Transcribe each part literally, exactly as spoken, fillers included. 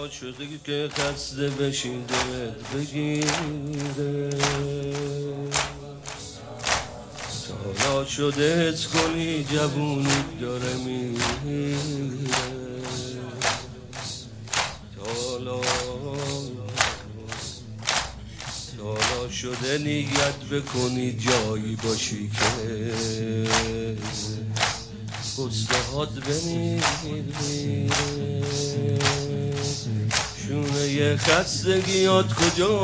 حالا شده که خسته بشین دلت بگیره، حالا شده حس کنی جوونی داره میره، حالا حالا شده نیت بکنی جایی باشی که استهات بمیره، شونه یه خستگیات کجا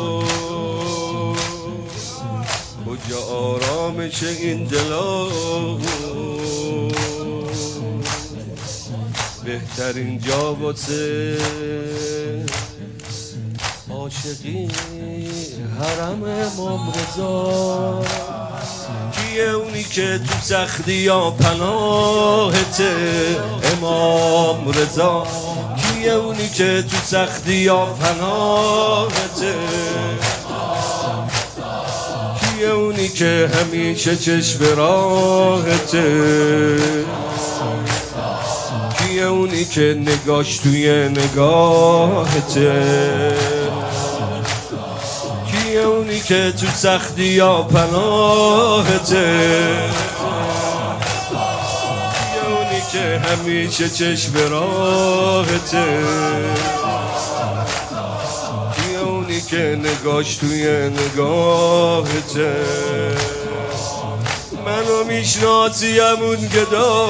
کجا آرامش این دلا، بهترین جا واسه عاشقی حرم امام رضا، کیه اونی که تو سختی ها پناهته امام رضا، کیه اونی که تو سختی ها پناهته، کیه اونی که همیشه چشم راهته، کیه اونی که نگاش توی نگاهته، کیه اونی که تو سختی ها پناهته، کیه اونی که همیشه چشم راهته، کیه اونی که نگاش توی نگاهته. منو میشناسیم اون گدا،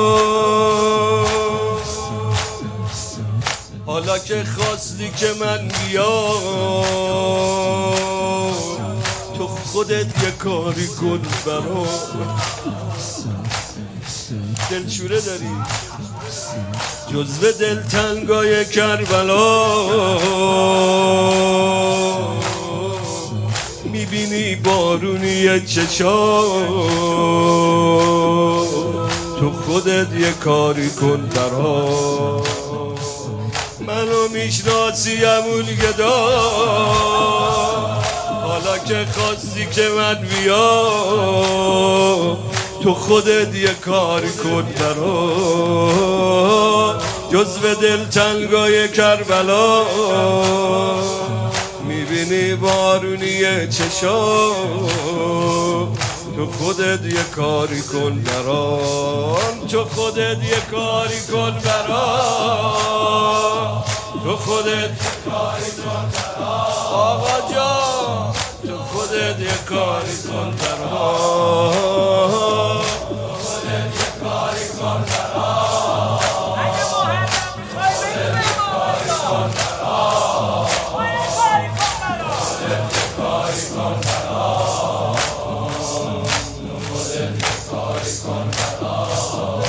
حالا که خواستی که من بیام تو خودت یه کاری کن برام، دلشوره داری جزو دلتنگای کربلا، میبینی بارونی چشا تو خودت یه کاری کن برام، منو میشناسی همون گدا، حالا که خواستی که من بیام تو خودت یه کاری کن برام، جزو دلتنگای کربلا میبینی بارونی چشا تو خودت یه کاری کن برام، تو خودت یه کاری کن برام، تو خودت یه کاری کن برام آقا جان، تو خودت یه کاری کن برام، تو خودت یه کاری کن برام، اگه محرم میخوای بگی کاری کن برام، کاری کن برام، تو خودت یه کاری کن برام.